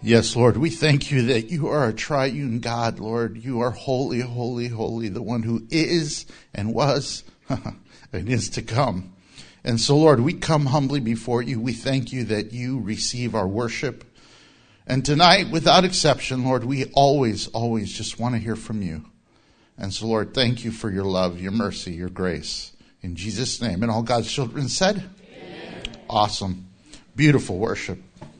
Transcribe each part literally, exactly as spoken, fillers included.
Yes, Lord, we thank you that you are a triune God, Lord. You are holy, holy, holy, the one who is and was and is to come. And so, Lord, we come humbly before you. We thank you that you receive our worship. And tonight, without exception, Lord, we always, always just want to hear from you. And so, Lord, thank you for your love, your mercy, your grace. In Jesus' name. And all God's children said? Amen. Awesome. Beautiful worship.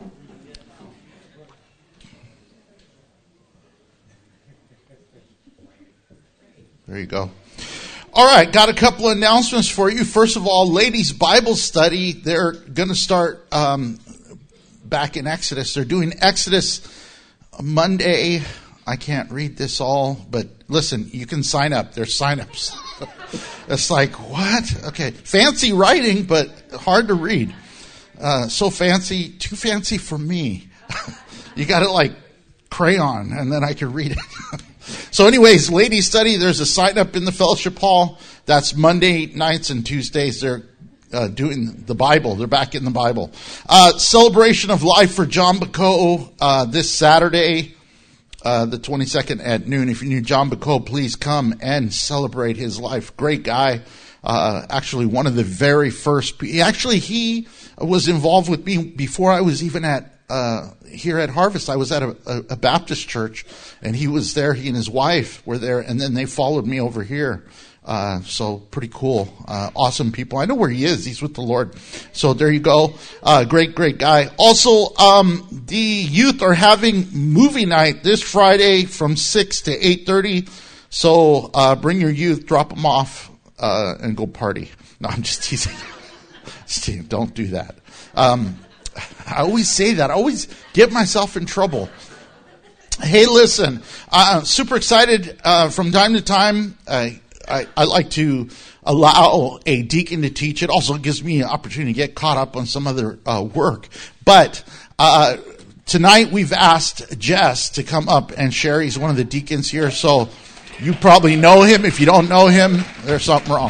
There you go. All right, got a couple of announcements for you. First of all, ladies' Bible study. They're going to start um, back in Exodus. They're doing Exodus Monday. I can't read this all, but listen, you can sign up. There's sign-ups. It's like, what? Okay, fancy writing, but hard to read. Uh, so fancy, too fancy for me. You got it like crayon, and then I can read it. So anyways, ladies study, there's a sign up in the fellowship hall. That's Monday nights and Tuesdays. They're uh, doing the Bible. They're back in the Bible. Uh, celebration of life for John Bacot uh, this Saturday, uh, the twenty-second at noon. If you knew John Bacot, please come and celebrate his life. Great guy. Uh, actually one of the very first, actually he was involved with me before I was even at Uh, here at Harvest. I was at a, a, a Baptist church, and he was there. He and his wife were there, and then they followed me over here. Uh, so pretty cool, uh, awesome people. I know where he is. He's with the Lord. So there you go. Uh, great, great guy. Also, um, the youth are having movie night this Friday from six to eight thirty. So uh, bring your youth, drop them off, uh, and go party. No, I'm just teasing. Steve, don't do that. Um, I always say that. I always get myself in trouble. Hey, listen, I'm super excited. Uh, from time to time, I, I, I like to allow a deacon to teach. It also gives me an opportunity to get caught up on some other uh, work. But uh, tonight we've asked Jess to come up and share. He's one of the deacons here, so you probably know him. If you don't know him, there's something wrong.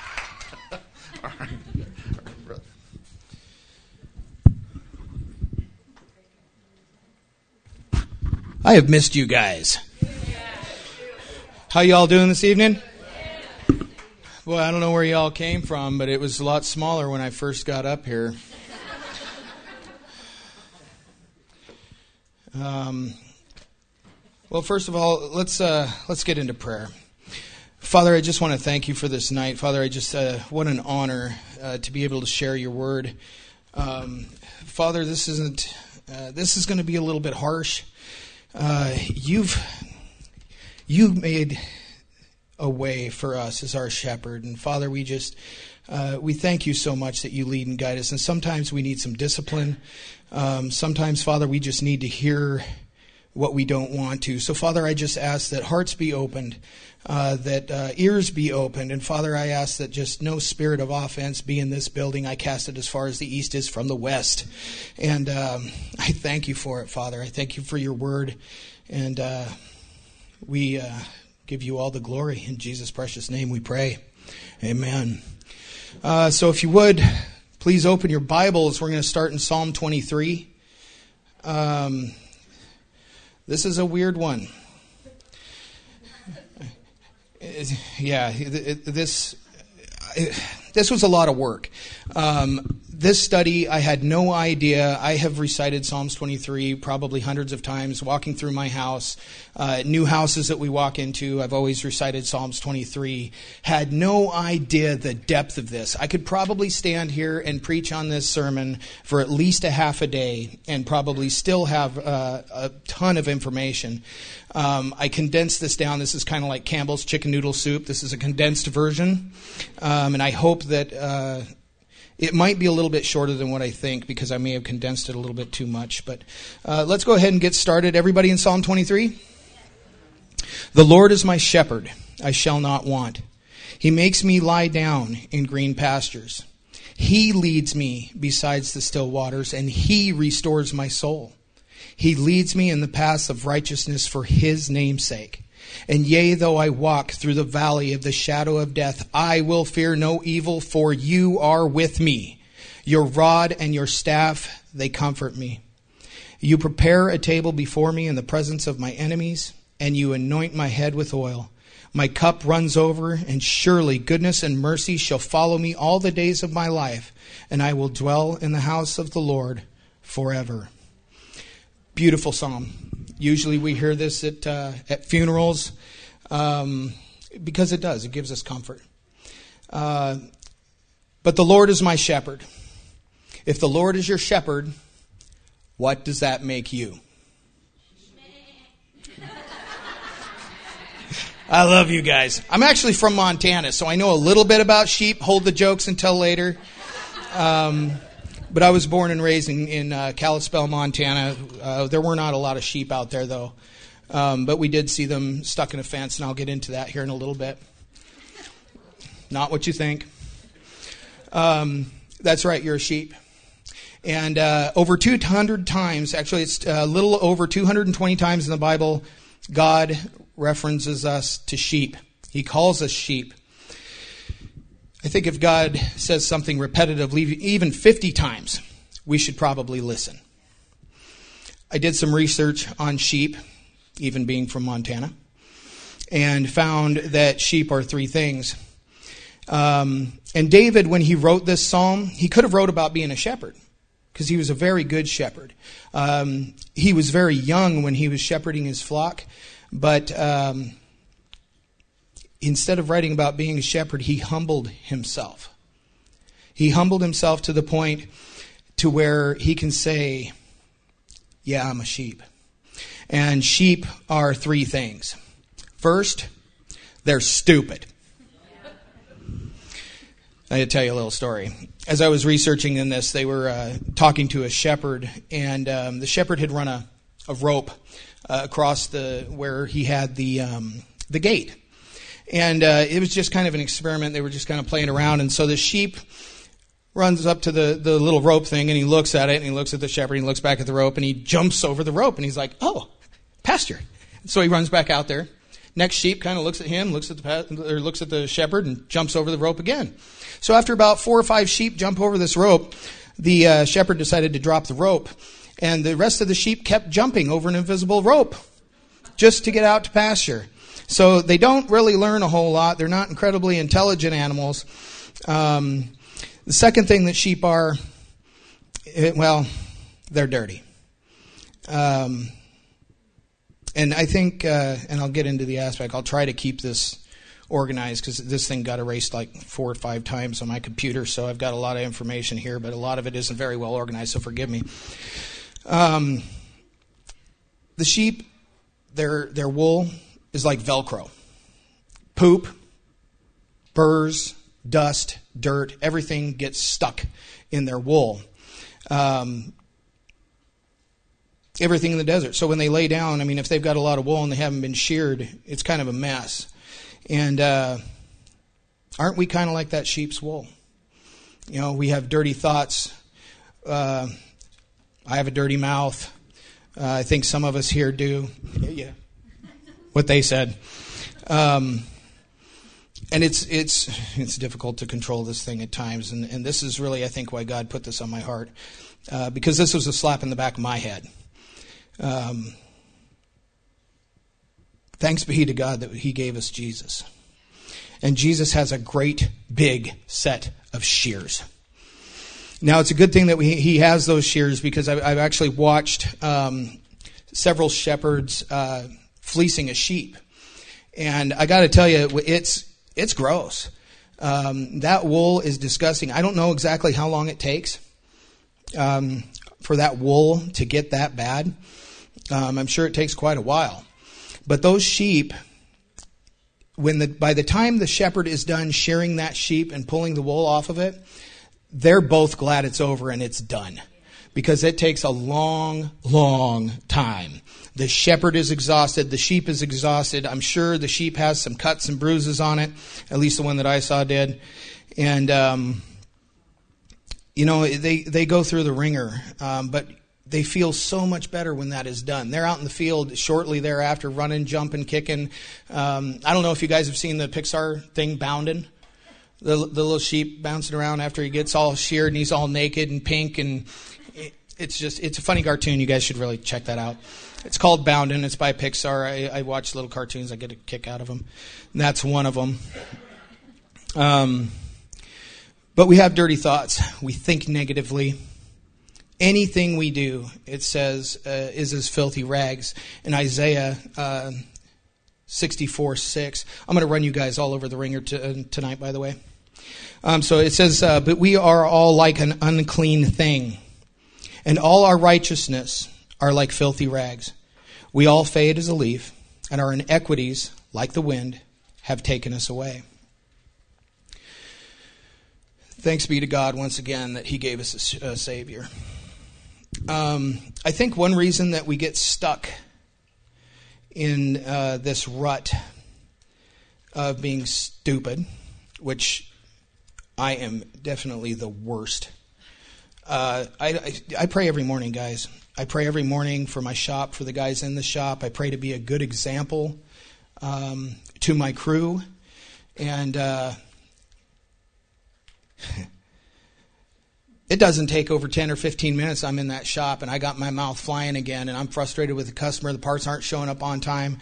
I have missed you guys. How y'all doing this evening? Well, I don't know where y'all came from, but it was a lot smaller when I first got up here. Um, well, first of all, let's uh, let's get into prayer. Father, I just want to thank you for this night. Father, I just uh, what an honor uh, to be able to share your word. Um, Father, this isn't uh, this is going to be a little bit harsh. Uh, you've you made a way for us as our shepherd, and Father, we just uh, we thank you so much that you lead and guide us. And sometimes we need some discipline. Um, sometimes, Father, we just need to hear what we don't want to. So, Father, I just ask that hearts be opened, uh, that uh, ears be opened, and Father, I ask that just no spirit of offense be in this building. I cast it as far as the east is from the west, and um, I thank you for it, Father. I thank you for your word, and uh, we uh, give you all the glory. In Jesus' precious name we pray. Amen. Uh, so if you would, please open your Bibles. We're going to start in Psalm twenty-three. Um, this is a weird one. Yeah, this this was a lot of work. Um, this study, I had no idea. I have recited Psalms twenty-three probably hundreds of times, walking through my house. Uh, new houses that we walk into, I've always recited Psalms twenty-three. Had no idea the depth of this. I could probably stand here and preach on this sermon for at least a half a day and probably still have uh, a ton of information. Um, I condensed this down. This is kind of like Campbell's chicken noodle soup. This is a condensed version. Um, and I hope that uh, it might be a little bit shorter than what I think because I may have condensed it a little bit too much. But uh, let's go ahead and get started. Everybody in Psalm twenty-three? The Lord is my shepherd. I shall not want. He makes me lie down in green pastures. He leads me besides the still waters, and he restores my soul. He leads me in the paths of righteousness for his name's sake. And yea, though I walk through the valley of the shadow of death, I will fear no evil, for you are with me. Your rod and your staff, they comfort me. You prepare a table before me in the presence of my enemies, and you anoint my head with oil. My cup runs over, and surely goodness and mercy shall follow me all the days of my life, and I will dwell in the house of the Lord forever. Beautiful psalm. Usually we hear this at uh, at funerals um, because it does. It gives us comfort. Uh, but the Lord is my shepherd. If the Lord is your shepherd, what does that make you? I love you guys. I'm actually from Montana, so I know a little bit about sheep. Hold the jokes until later. Um, but I was born and raised in, in uh, Kalispell, Montana. Uh, there were not a lot of sheep out there, though. Um, but we did see them stuck in a fence, and I'll get into that here in a little bit. Not what you think. Um, that's right, you're a sheep. And uh, over two hundred times, actually it's a little over two hundred twenty times in the Bible, God references us to sheep. He calls us sheep. I think if God says something repetitively, even fifty times, we should probably listen. I did some research on sheep, even being from Montana, and found that sheep are three things. Um, and David, when he wrote this psalm, he could have wrote about being a shepherd, because he was a very good shepherd. Um, he was very young when he was shepherding his flock, but um, instead of writing about being a shepherd, he humbled himself. He humbled himself to the point to where he can say, yeah, I'm a sheep. And sheep are three things. First, they're stupid. I had to tell you a little story. As I was researching in this, they were uh, talking to a shepherd, and um, the shepherd had run a, a rope uh, across the where he had the um, the gate, and uh, it was just kind of an experiment. They were just kind of playing around, and so the sheep runs up to the, the little rope thing, and he looks at it, and he looks at the shepherd, and he looks back at the rope, and he jumps over the rope, and he's like, "Oh, pasture!" So he runs back out there. Next sheep kind of looks at him, looks at the or looks at the shepherd, and jumps over the rope again. So after about four or five sheep jump over this rope, the uh, shepherd decided to drop the rope, and the rest of the sheep kept jumping over an invisible rope just to get out to pasture. So they don't really learn a whole lot. They're not incredibly intelligent animals. Um, the second thing that sheep are, it, well, they're dirty. Um, and I think, uh, and I'll get into the aspect, I'll try to keep this organized because this thing got erased like four or five times on my computer, so I've got a lot of information here, but a lot of it isn't very well organized, so forgive me. Um, the sheep, their their wool is like Velcro. Poop, burrs, dust, dirt, everything gets stuck in their wool. Um, everything in the desert. So when they lay down, I mean, if they've got a lot of wool and they haven't been sheared, it's kind of a mess. And uh, aren't we kind of like that sheep's wool? You know, we have dirty thoughts. Uh, I have a dirty mouth. Uh, I think some of us here do. Yeah. What they said. Um, and it's it's it's difficult to control this thing at times. And, and this is really, I think, why God put this on my heart. Uh, because this was a slap in the back of my head. Um, thanks be to God that He gave us Jesus. And Jesus has a great big set of shears. Now, it's a good thing that we, He has those shears, because I, I've actually watched um, several shepherds uh, fleecing a sheep. And I got to tell you, it's it's gross. Um, that wool is disgusting. I don't know exactly how long it takes um, for that wool to get that bad. Um, I'm sure it takes quite a while. But those sheep, when the by the time the shepherd is done shearing that sheep and pulling the wool off of it, they're both glad it's over and it's done. Because it takes a long, long time. The shepherd is exhausted. The sheep is exhausted. I'm sure the sheep has some cuts and bruises on it. At least the one that I saw did. And, um, you know, they, they go through the ringer. Um, but they feel so much better when that is done. They're out in the field shortly thereafter, running, jumping, kicking. Um, I don't know if you guys have seen the Pixar thing, Boundin'. The, the little sheep bouncing around after he gets all sheared and he's all naked and pink, and it's just, it's a funny cartoon. You guys should really check that out. It's called Boundin'. It's by Pixar. I, I watch little cartoons. I get a kick out of them. And that's one of them. Um, but we have dirty thoughts. We think negatively. Anything we do, it says, uh, is as filthy rags. In Isaiah uh, sixty-four six, I'm going to run you guys all over the ringer t- uh, tonight, by the way. Um, so it says, uh, but we are all like an unclean thing, and all our righteousness are like filthy rags. We all fade as a leaf, and our iniquities, like the wind, have taken us away. Thanks be to God once again that He gave us a, a Savior. Um, I think one reason that we get stuck in uh, this rut of being stupid, which I am definitely the worst. Uh, I, I, I pray every morning, guys. I pray every morning for my shop, for the guys in the shop. I pray to be a good example um, to my crew. And uh, it doesn't take over ten or fifteen minutes. I'm in that shop and I got my mouth flying again and I'm frustrated with the customer. The parts aren't showing up on time.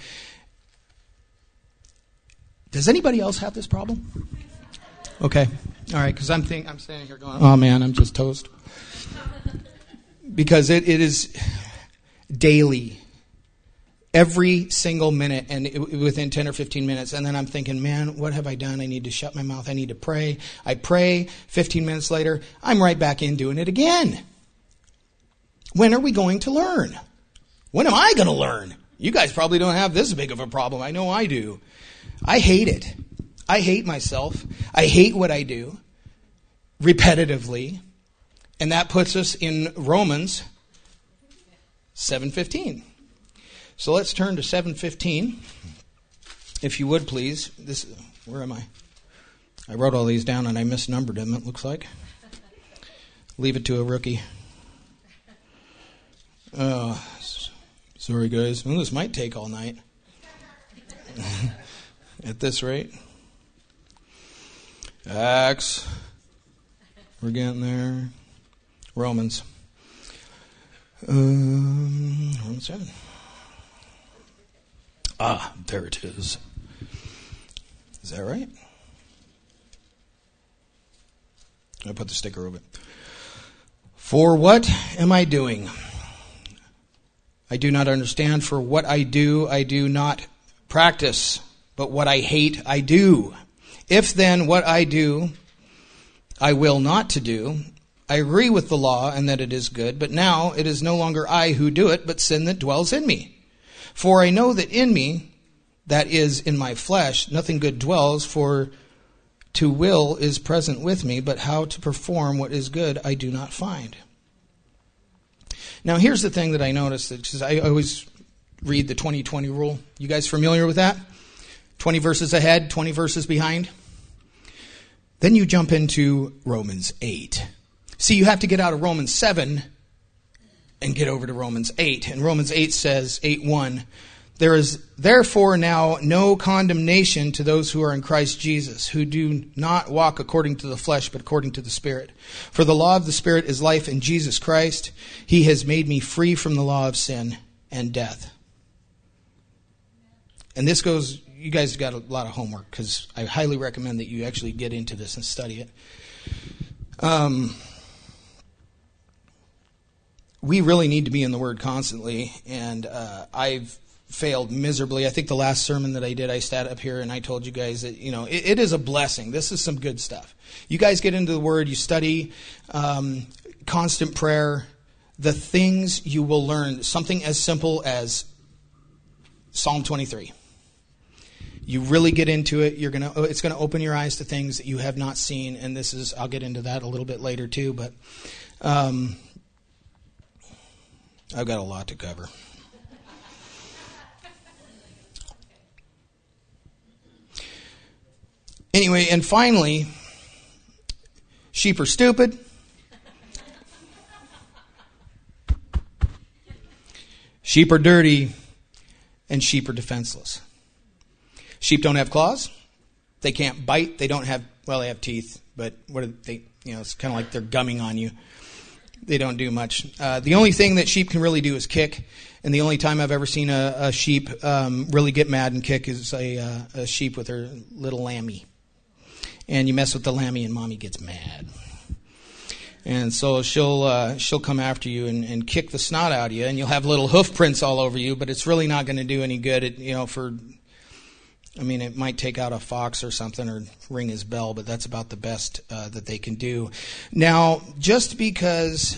Does anybody else have this problem? Okay. All right. Because I'm think I'm standing here going, oh man, I'm just toast. Because it, it is daily. Every single minute, and it, within ten or fifteen minutes. And then I'm thinking, man, what have I done? I need to shut my mouth. I need to pray. I pray. fifteen minutes later, I'm right back in doing it again. When are we going to learn? When am I going to learn? You guys probably don't have this big of a problem. I know I do. I hate it. I hate myself. I hate what I do repetitively. And that puts us in Romans seven fifteen. So let's turn to seven fifteen, if you would, please. This, where am I? I wrote all these down and I misnumbered them, it looks like. Leave it to a rookie. Uh, sorry, guys. Well, this might take all night. At this rate. Acts. We're getting there. Romans. Um, Romans seven. Ah, there it is. Is that right? I put the sticker over it. For what am I doing? I do not understand. For what I do, I do not practice. But what I hate, I do. If then what I do, I will not to do, I agree with the law and that it is good. But now it is no longer I who do it, but sin that dwells in me. For I know that in me, that is, in my flesh, nothing good dwells, for to will is present with me, but how to perform what is good I do not find. Now here's the thing that I noticed, because I always read the twenty twenty rule. You guys familiar with that? twenty verses ahead, twenty verses behind. Then you jump into Romans eight. See, you have to get out of Romans seven and get over to Romans eight. And Romans eight says, eight one, there is therefore now no condemnation to those who are in Christ Jesus, who do not walk according to the flesh, but according to the Spirit. For the law of the Spirit is life in Jesus Christ. He has made me free from the law of sin and death. And this goes, you guys got a lot of homework, because I highly recommend that you actually get into this and study it. Um... We really need to be in the Word constantly, and uh, I've failed miserably. I think the last sermon that I did, I sat up here and I told you guys that, you know, it, it is a blessing. This is some good stuff. You guys get into the Word, you study, um, constant prayer, the things you will learn, something as simple as Psalm twenty-three. You really get into it, you're gonna. It's going to open your eyes to things that you have not seen, and this is, I'll get into that a little bit later too, but... Um, I've got a lot to cover. Anyway, and finally, sheep are stupid. Sheep are dirty, and sheep are defenseless. Sheep don't have claws. They can't bite. They don't have, well, they have teeth, but what are they, you know, it's kind of like they're gumming on you. They don't do much. Uh, the only thing that sheep can really do is kick. And the only time I've ever seen a, a sheep um, really get mad and kick is a, uh, a sheep with her little lammy. And you mess with the lammy and mommy gets mad. And so she'll uh, she'll come after you and, and kick the snot out of you, and you'll have little hoof prints all over you, but it's really not going to do any good. It, you know, for I mean, it might take out a fox or something or ring his bell, but that's about the best uh, that they can do. Now, just because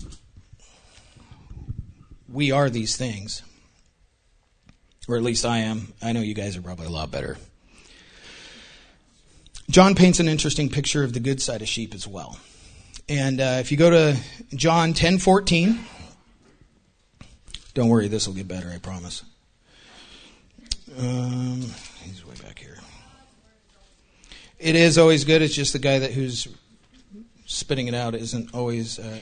we are these things, or at least I am, I know you guys are probably a lot better. John paints an interesting picture of the good side of sheep as well. And uh, if you go to John ten fourteen, don't worry, this will get better, I promise. Um, he's way back here. It is always good. It's just the guy that who's spitting it out isn't always. Uh,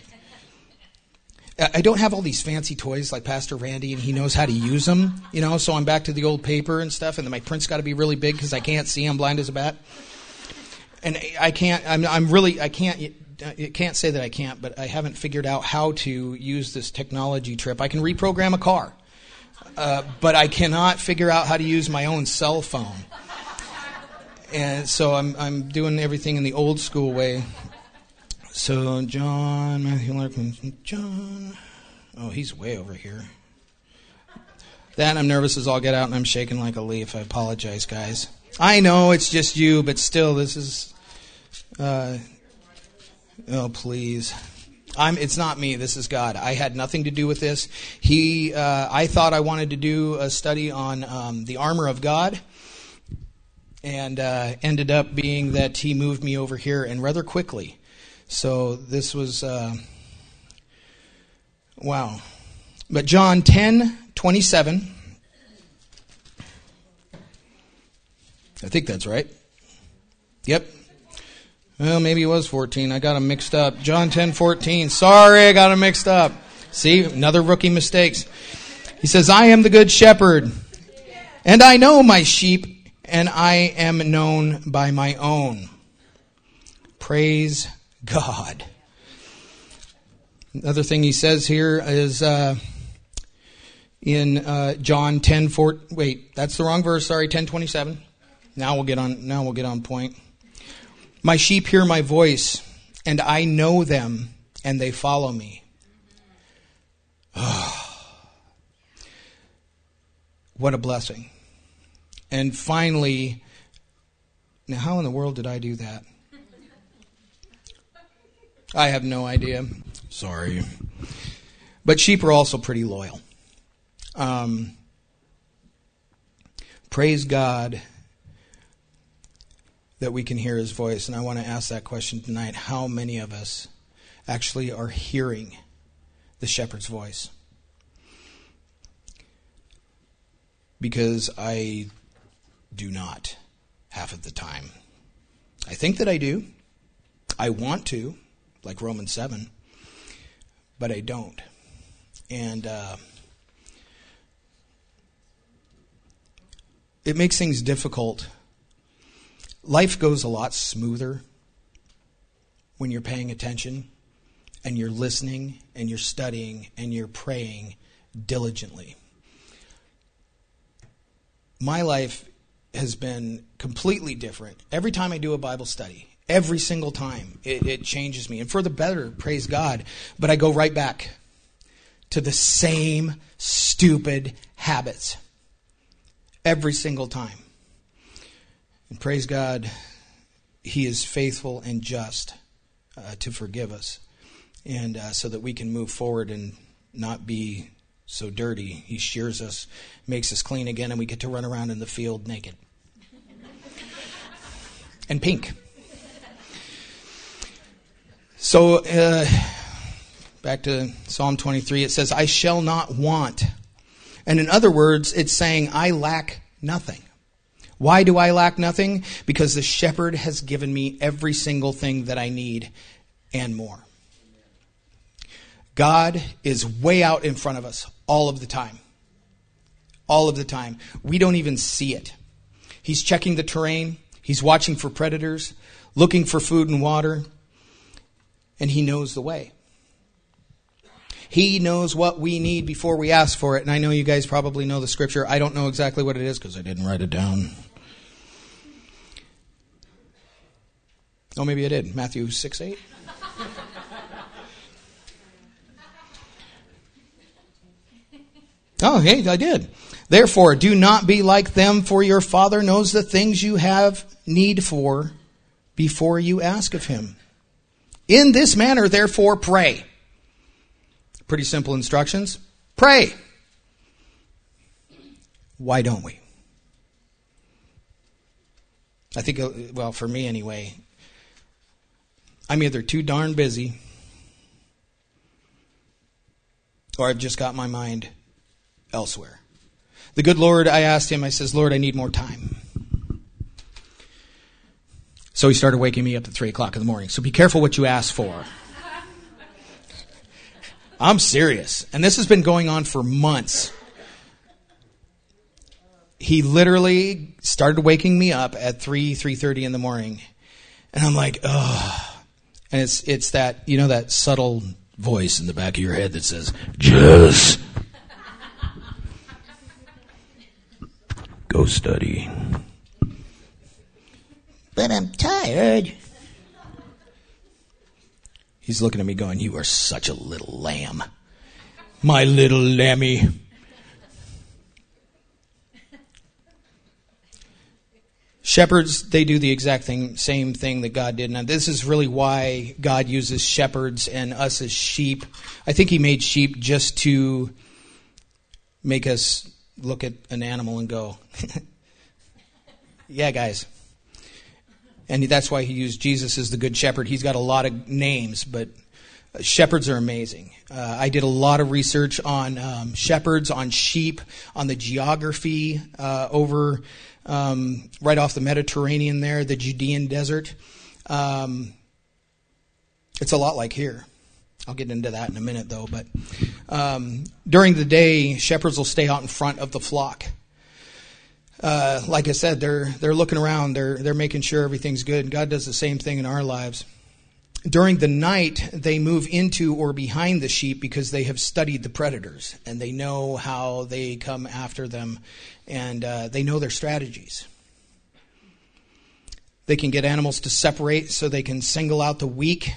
I don't have all these fancy toys like Pastor Randy, and he knows how to use them. You know, so I'm back to the old paper and stuff, and then my print's got to be really big because I can't see. I'm blind as a bat, and I can't. I'm, I'm really. I can't. I can't say that I can't, but I haven't figured out how to use this technology trip. I can reprogram a car. Uh, but I cannot figure out how to use my own cell phone. And so I'm I'm doing everything in the old school way. So John, Matthew, Larkin, John. Oh, he's way over here. That I'm nervous as all get out, and I'm shaking like a leaf. I apologize, guys. I know it's just you, but still, this is... Uh, oh, please. I'm, it's not me. This is God. I had nothing to do with this. He, uh, I thought I wanted to do a study on um, the armor of God, and uh, ended up being that he moved me over here, and rather quickly. So this was, uh, wow. But John ten twenty-seven. I think that's right. Yep. Well, maybe it was fourteen. I got them mixed up. John ten fourteen. Sorry, I got them mixed up. See, another rookie mistakes. He says, I am the good shepherd, and I know my sheep, and I am known by my own. Praise God. Another thing he says here is uh, in uh, John ten four. Wait, that's the wrong verse. Sorry, ten twenty-seven. Now we'll get on. Now we'll get on point. My sheep hear my voice, and I know them, and they follow me. Oh, what a blessing. And finally, now how in the world did I do that? I have no idea. Sorry. But sheep are also pretty loyal. Um, praise God that we can hear his voice. And I want to ask that question tonight. How many of us actually are hearing the shepherd's voice? Because I do not half of the time. I think that I do. I want to, like Romans seven, but I don't. And uh, it makes things difficult. Life goes a lot smoother when you're paying attention and you're listening and you're studying and you're praying diligently. My life has been completely different. Every time I do a Bible study, every single time, it, it changes me. And for the better, praise God. But I go right back to the same stupid habits every single time. And praise God, he is faithful and just uh, to forgive us, and uh, so that we can move forward and not be so dirty. He shears us, makes us clean again, and we get to run around in the field naked. And pink. So, uh, back to Psalm twenty-three, it says, I shall not want. And in other words, it's saying, I lack nothing. Why do I lack nothing? Because the shepherd has given me every single thing that I need and more. God is way out in front of us all of the time. All of the time. We don't even see it. He's checking the terrain. He's watching for predators, looking for food and water, and he knows the way. He knows what we need before we ask for it. And I know you guys probably know the scripture. I don't know exactly what it is because I didn't write it down. Oh, maybe I did. Matthew six eight. Oh, hey, I did. Therefore, do not be like them, for your Father knows the things you have need for before you ask of him. In this manner, therefore, pray. Pretty simple instructions. Pray. Why don't we? I think, well, for me anyway, I'm either too darn busy or I've just got my mind elsewhere. The good Lord, I asked him, I says, Lord, I need more time. So he started waking me up at three o'clock in the morning. So be careful what you ask for. I'm serious. And this has been going on for months. He literally started waking me up at three, three thirty in the morning. And I'm like, oh. And it's it's that, you know, that subtle voice in the back of your head that says, just go study. But I'm tired. He's looking at me going, you are such a little lamb. My little lammy. Shepherds, they do the exact thing, same thing that God did. Now, this is really why God uses shepherds and us as sheep. I think he made sheep just to make us look at an animal and go, yeah, guys. And that's why he used Jesus as the good shepherd. He's got a lot of names, but shepherds are amazing. Uh, I did a lot of research on um, shepherds, on sheep, on the geography uh, over um, right off the Mediterranean there, the Judean desert. Um, it's a lot like here. I'll get into that in a minute, though. But um, during the day, shepherds will stay out in front of the flock. Uh, like I said, they're they're looking around. They're they're making sure everything's good. God does the same thing in our lives. During the night, they move into or behind the sheep because they have studied the predators and they know how they come after them, and uh, they know their strategies. They can get animals to separate so they can single out the weak.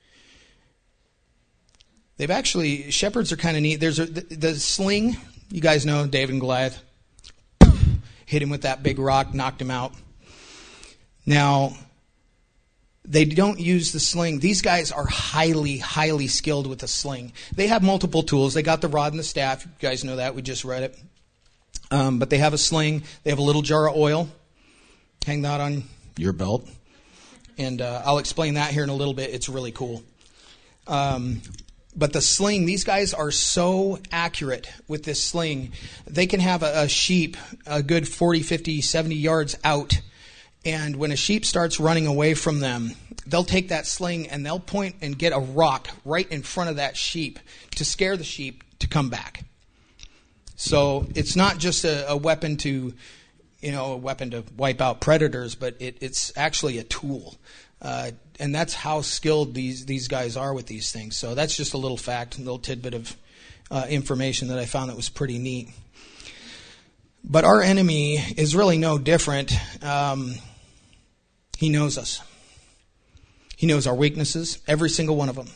They've actually, shepherds are kind of neat. There's a, the, the sling, you guys know, David and Goliath. Hit him with that big rock, knocked him out. Now, they don't use the sling. These guys are highly, highly skilled with the sling. They have multiple tools. They got the rod and the staff. You guys know that. We just read it. Um, but they have a sling. They have a little jar of oil. Hang that on your belt. And uh, I'll explain that here in a little bit. It's really cool. Um But the sling, these guys are so accurate with this sling. They can have a, a sheep a good forty, fifty, seventy yards out. And when a sheep starts running away from them, they'll take that sling and they'll point and get a rock right in front of that sheep to scare the sheep to come back. So it's not just a, a weapon to, you know, a weapon to wipe out predators, but it, it's actually a tool. Uh, and that's how skilled these, these guys are with these things. So that's just a little fact, a little tidbit of uh, information that I found that was pretty neat. But our enemy is really no different. Um, he knows us. He knows our weaknesses, every single one of them.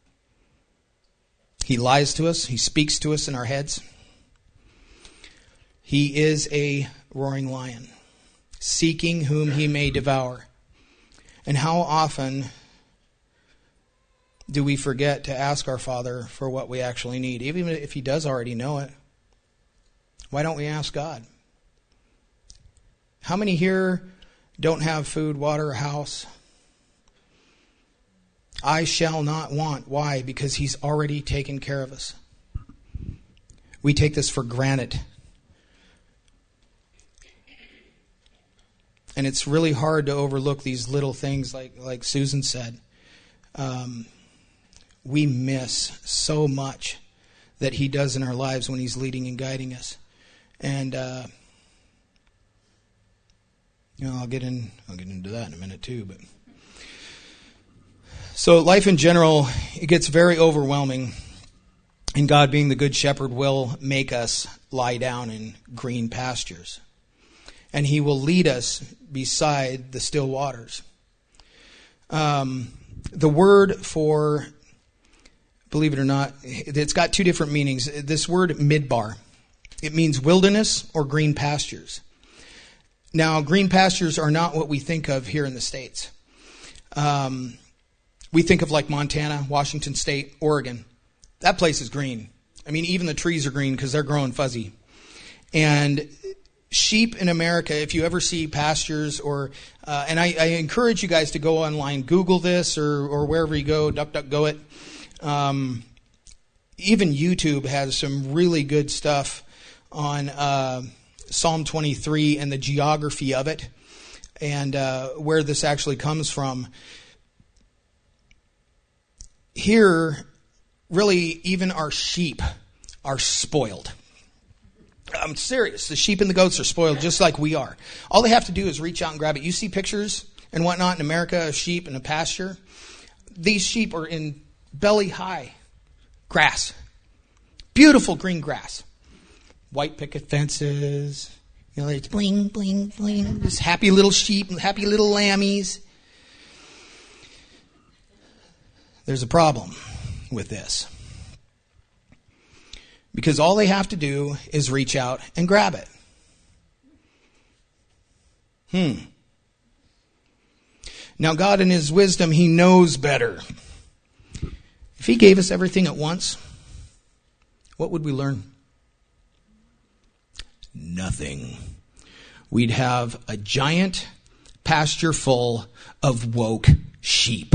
He lies to us. He speaks to us in our heads. He is a roaring lion, seeking whom he may devour. And how often do we forget to ask our Father for what we actually need, even if he does already know it? Why don't we ask God? How many here don't have food, water, or house? I shall not want. Why? Because he's already taken care of us. We take this for granted. And it's really hard to overlook these little things, like like Susan said. Um, we miss so much that he does in our lives when he's leading and guiding us. And uh, you know, I'll get in. I'll get into that in a minute too. But so life in general, it gets very overwhelming. And God, being the good shepherd, will make us lie down in green pastures. And he will lead us beside the still waters. Um, the word for, believe it or not, it's got two different meanings. This word midbar, it means wilderness or green pastures. Now, green pastures are not what we think of here in the States. Um, we think of like Montana, Washington State, Oregon. That place is green. I mean, even the trees are green because they're growing fuzzy. And sheep in America, if you ever see pastures or, uh, and I, I encourage you guys to go online, Google this or, or wherever you go, DuckDuckGo it. Um, even YouTube has some really good stuff on uh, Psalm twenty-three and the geography of it and uh, where this actually comes from. Here, really, even our sheep are spoiled. I'm serious. The sheep and the goats are spoiled just like we are. All they have to do is reach out and grab it. You see pictures and whatnot in America of sheep in a pasture. These sheep are in belly high grass. Beautiful green grass. White picket fences. You know, it's bling, bling, bling. Just happy little sheep and happy little lammies. There's a problem with this. Because all they have to do is reach out and grab it. Hmm. Now, God in his wisdom, he knows better. If he gave us everything at once, what would we learn? Nothing. We'd have a giant pasture full of woke sheep.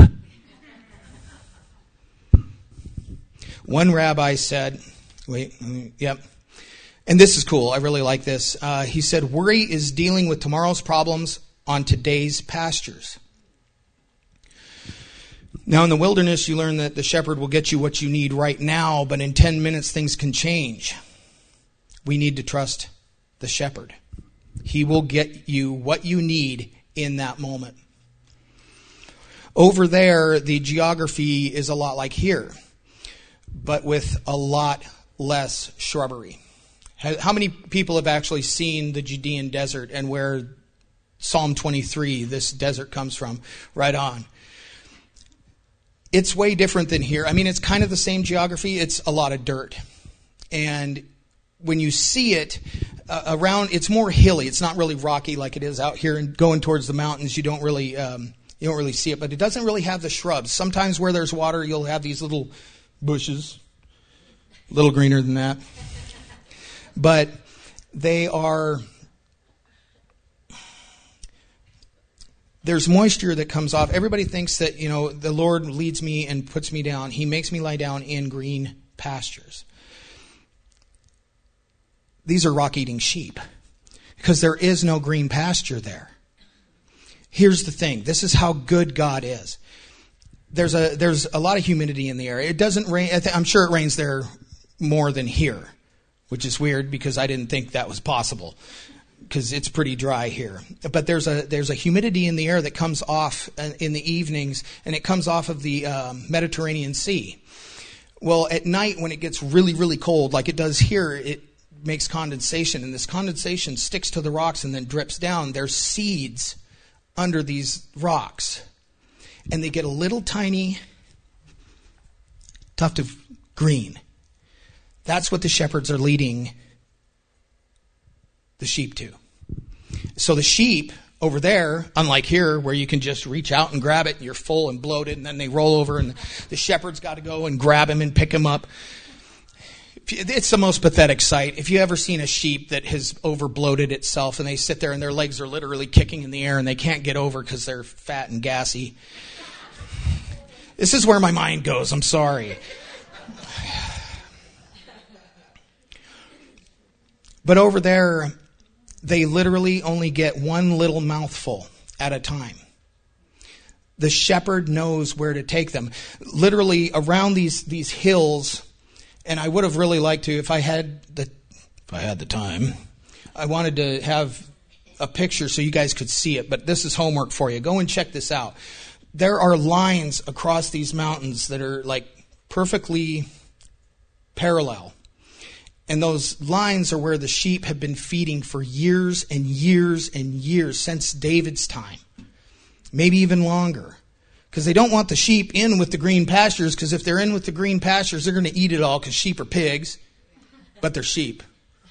One rabbi said, wait, yep. And this is cool. I really like this. Uh, he said, worry is dealing with tomorrow's problems on today's pastures. Now, in the wilderness, you learn that the shepherd will get you what you need right now, but in ten minutes, things can change. We need to trust the shepherd. He will get you what you need in that moment. Over there, the geography is a lot like here, but with a lot less shrubbery. How many people have actually seen the Judean desert and where Psalm twenty-three, this desert, comes from? Right on. It's way different than here. I mean, it's kind of the same geography. It's a lot of dirt. And when you see it uh, around, it's more hilly. It's not really rocky like it is out here. And going towards the mountains, you don't really um, you don't really see it. But it doesn't really have the shrubs. Sometimes where there's water, you'll have these little bushes, a little greener than that. But they are, there's moisture that comes off. Everybody thinks that, you know, the Lord leads me and puts me down. He makes me lie down in green pastures. These are rock-eating sheep because there is no green pasture there. Here's the thing. This is how good God is. There's a there's a lot of humidity in the air. It doesn't rain. I'm sure it rains there more than here, which is weird because I didn't think that was possible because it's pretty dry here. But there's a there's a humidity in the air that comes off in the evenings, and it comes off of the um, Mediterranean Sea. Well, at night when it gets really, really cold, like it does here, it makes condensation, and this condensation sticks to the rocks and then drips down. There's seeds under these rocks, and they get a little tiny tuft of green. That's what the shepherds are leading the sheep to. So the sheep over there, unlike here where you can just reach out and grab it and you're full and bloated and then they roll over and the shepherd's got to go and grab him and pick him up. It's the most pathetic sight. If you ever seen a sheep that has over bloated itself and they sit there and their legs are literally kicking in the air and they can't get over because they're fat and gassy. This is where my mind goes. I'm sorry. But over there, they literally only get one little mouthful at a time. The shepherd knows where to take them. Literally around these, these hills, and I would have really liked to, if I had the if I had the time, I wanted to have a picture so you guys could see it, but this is homework for you. Go and check this out. There are lines across these mountains that are like perfectly parallel. And those lines are where the sheep have been feeding for years and years and years, since David's time. Maybe even longer. Because they don't want the sheep in with the green pastures, because if they're in with the green pastures, they're going to eat it all, because sheep are pigs, but they're sheep.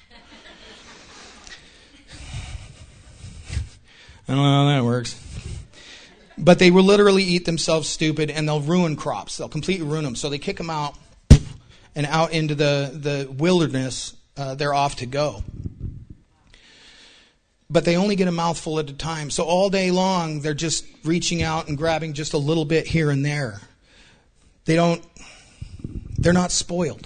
I don't know how that works. But they will literally eat themselves stupid, and they'll ruin crops. They'll completely ruin them. So they kick them out, and out into the, the wilderness, uh, they're off to go. But they only get a mouthful at a time. So all day long, they're just reaching out and grabbing just a little bit here and there. They don't, they're not spoiled.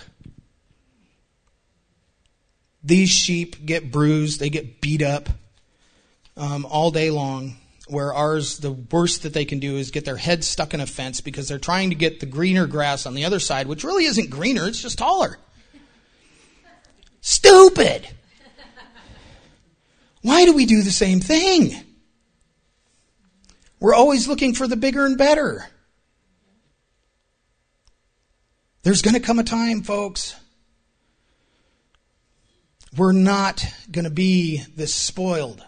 These sheep get bruised, they get beat up um, all day long, where ours, the worst that they can do is get their head stuck in a fence because they're trying to get the greener grass on the other side, which really isn't greener, it's just taller. Stupid! Why do we do the same thing? We're always looking for the bigger and better. There's going to come a time, folks, we're not going to be this spoiled.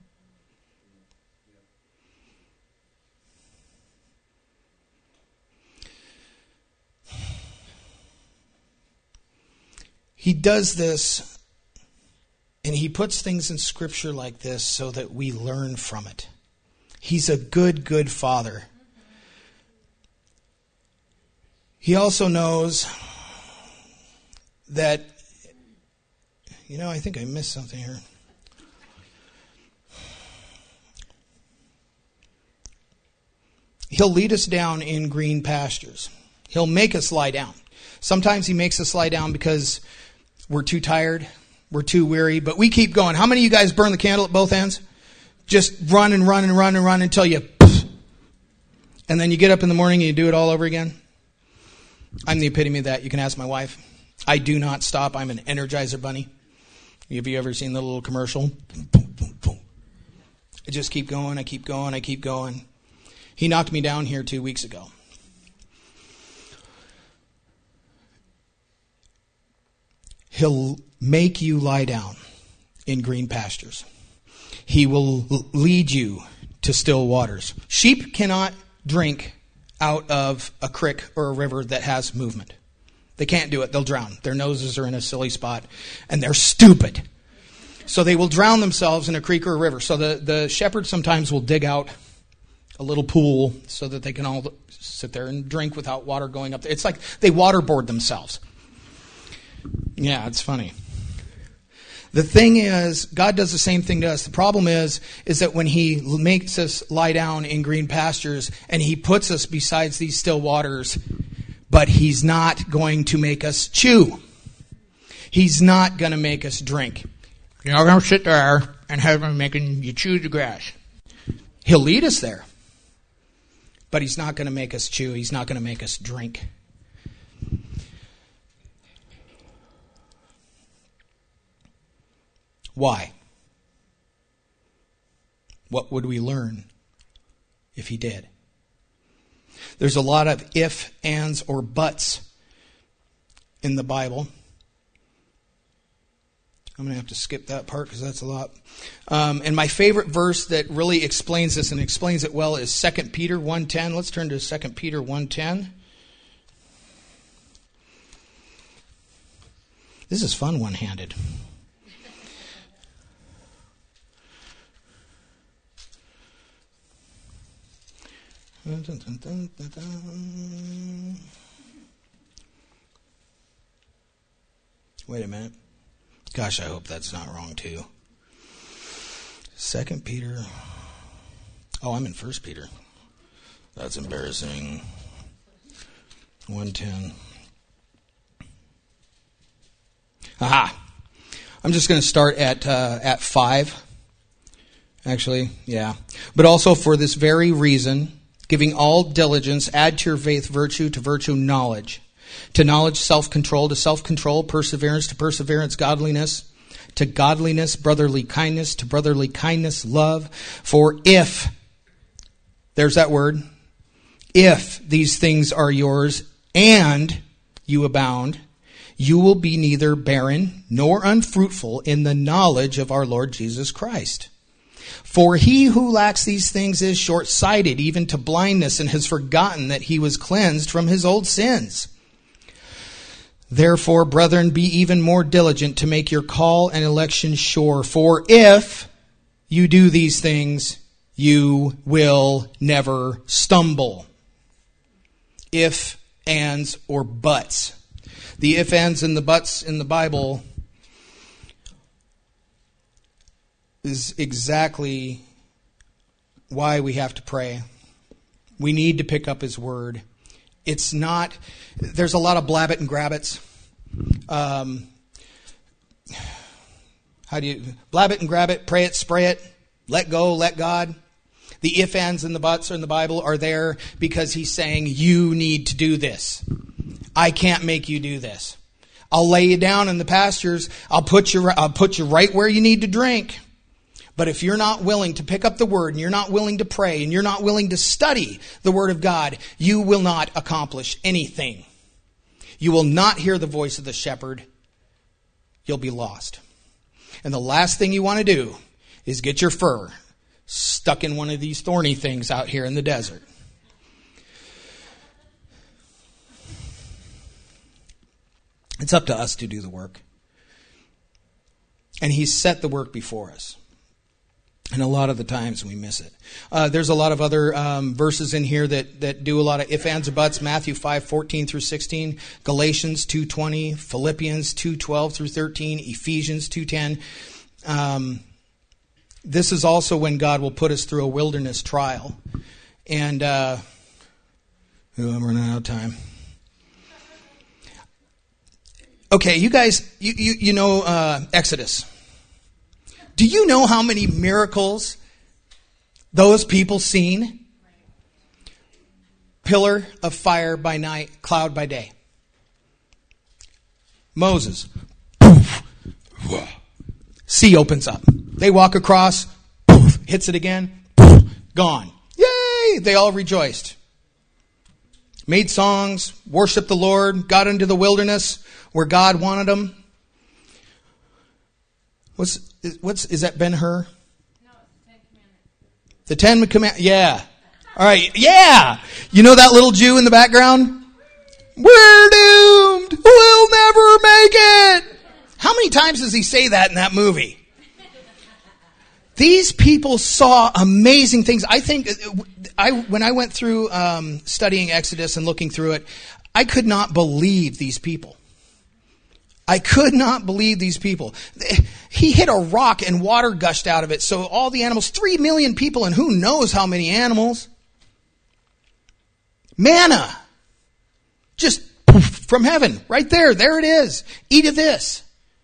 He does this, and he puts things in Scripture like this so that we learn from it. He's a good, good Father. He also knows that, you know, I think I missed something here. He'll lead us down in green pastures. He'll make us lie down. Sometimes he makes us lie down because we're too tired, we're too weary, but we keep going. How many of you guys burn the candle at both ends? Just run and run and run and run until you, and then you get up in the morning and you do it all over again? I'm the epitome of that. You can ask my wife. I do not stop. I'm an Energizer bunny. Have you ever seen the little commercial? I just keep going, I keep going, I keep going. He knocked me down here two weeks ago. He'll make you lie down in green pastures. He will lead you to still waters. Sheep cannot drink out of a creek or a river that has movement. They can't do it. They'll drown. Their noses are in a silly spot, and they're stupid. So they will drown themselves in a creek or a river. So the, the shepherd sometimes will dig out a little pool so that they can all sit there and drink without water going up there. It's like they waterboard themselves. Yeah, it's funny. The thing is, God does the same thing to us. The problem is, is that when he makes us lie down in green pastures and he puts us beside these still waters, but he's not going to make us chew. He's not going to make us drink. You're not going to sit there and have him making you chew the grass. He'll lead us there, but he's not going to make us chew. He's not going to make us drink. Why? What would we learn if he did? There's a lot of if, ands, or buts in the Bible. I'm going to have to skip that part because that's a lot. Um, and my favorite verse that really explains this and explains it well is Second Peter one ten. Let's turn to Second Peter one ten. This is fun one-handed. Dun, dun, dun, dun, dun, dun. Wait a minute. Gosh, I hope that's not wrong too. Second Peter. Oh, I'm in First Peter. That's embarrassing. one ten. Aha! I'm just going to start at uh, at five. Actually, yeah. But also for this very reason, giving all diligence, add to your faith virtue, to virtue knowledge, to knowledge self-control, to self-control perseverance, to perseverance godliness, to godliness brotherly kindness, to brotherly kindness love. For if, there's that word, if these things are yours and you abound, you will be neither barren nor unfruitful in the knowledge of our Lord Jesus Christ. For he who lacks these things is short-sighted, even to blindness, and has forgotten that he was cleansed from his old sins. Therefore, brethren, be even more diligent to make your call and election sure. For if you do these things, you will never stumble. If, ands, or buts. The if, ands, and the buts in the Bible is exactly why we have to pray. We need to pick up His Word. It's not, there's a lot of blab it and grab it's. Um, how do you, blab it and grab it, pray it, spray it, let go, let God. The if, ands, and the buts in the Bible are there because He's saying, you need to do this. I can't make you do this. I'll lay you down in the pastures. I'll put you, I'll put you right where you need to drink. But if you're not willing to pick up the Word, and you're not willing to pray, and you're not willing to study the Word of God, you will not accomplish anything. You will not hear the voice of the shepherd. You'll be lost. And the last thing you want to do is get your fur stuck in one of these thorny things out here in the desert. It's up to us to do the work. And He's set the work before us. And a lot of the times we miss it. Uh, there's a lot of other um, verses in here that, that do a lot of if, ands, or buts. Matthew five fourteen through sixteen, Galatians two twenty, Philippians two twelve through thirteen, Ephesians two ten. Um, this is also when God will put us through a wilderness trial. And uh, oh, I'm running out of time. Okay, you guys, you you, you know uh, Exodus. Do you know how many miracles those people seen? Pillar of fire by night, cloud by day. Moses. Poof, sea opens up. They walk across. Poof, hits it again. Poof, gone. Yay! They all rejoiced. Made songs, worshiped the Lord, got into the wilderness where God wanted them. What's what's is that Ben Hur? No, it's the Ten Commandments. The Ten Commandments. Yeah. All right. Yeah. You know that little Jew in the background? We're doomed. We'll never make it. How many times does he say that in that movie? These people saw amazing things. I think I when I went through um, studying Exodus and looking through it, I could not believe these people. I could not believe these people. He hit a rock and water gushed out of it. So all the animals, three million people, and who knows how many animals. Manna. Just poof, from heaven. Right there. There it is. Eat of this.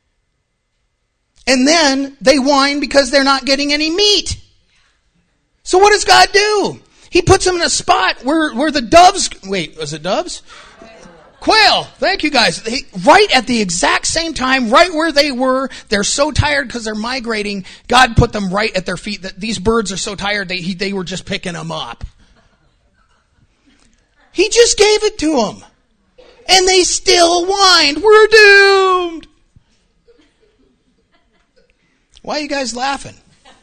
And then they whine because they're not getting any meat. So what does God do? He puts them in a spot where, where the doves... Wait, was it doves? Quail. Thank you guys. They, right at the exact same time, right where they were, they're so tired because they're migrating. God put them right at their feet. That these birds are so tired they he, they were just picking them up. He just gave it to them, and they still whined. We're doomed. Why are you guys laughing?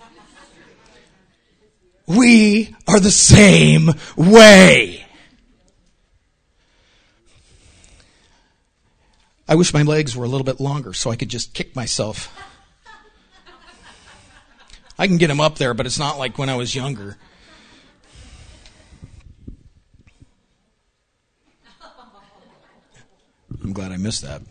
We are the same way. I wish my legs were a little bit longer so I could just kick myself. I can get them up there, but it's not like when I was younger. I'm glad I missed that.